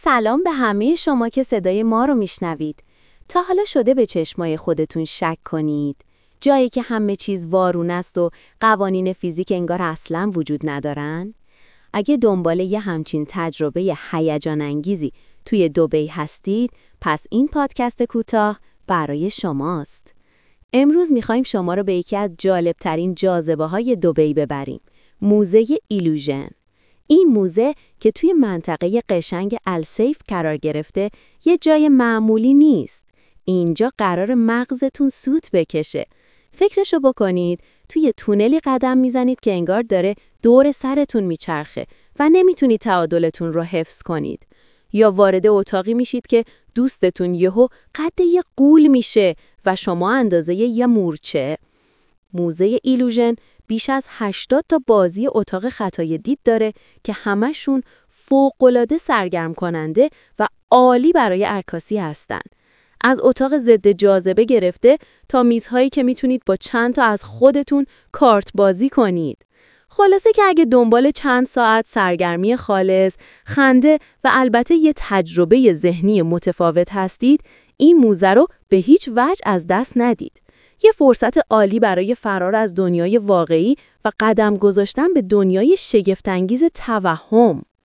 سلام به همه شما که صدای ما رو میشنوید. تا حالا شده به چشمای خودتون شک کنید؟ جایی که همه چیز وارونه است و قوانین فیزیک انگار اصلاً وجود ندارن؟ اگه دنبال یه همچین تجربه هیجان انگیزی توی دبی هستید، پس این پادکست کوتاه برای شماست. امروز میخوایم شما رو به یکی از جالبترین جاذبه‌های دبی ببریم، موزه ایلوژن. این موزه که توی منطقه قشنگ السیف قرار گرفته یه جای معمولی نیست. اینجا قرار مغزتون سوت بکشه. فکرشو بکنید، توی تونلی قدم میزنید که انگار داره دور سرتون میچرخه و نمیتونید تعادلتون رو حفظ کنید. یا وارد اتاقی میشید که دوستتون یهو قد یه غول میشه و شما اندازه یه مورچه. موزه ایلوژن بیش از 80 تا بازی اتاق خطای دید داره که همشون فوق‌العاده سرگرم کننده و عالی برای عکاسی هستن. از اتاق ضد جاذبه گرفته تا میزهایی که میتونید با چند تا از خودتون کارت بازی کنید. خلاصه که اگه دنبال چند ساعت سرگرمی خالص، خنده و البته یه تجربه ذهنی متفاوت هستید، این موزه رو به هیچ وجه از دست ندید. یه فرصت عالی برای فرار از دنیای واقعی و قدم گذاشتن به دنیای شگفت‌انگیز توهم.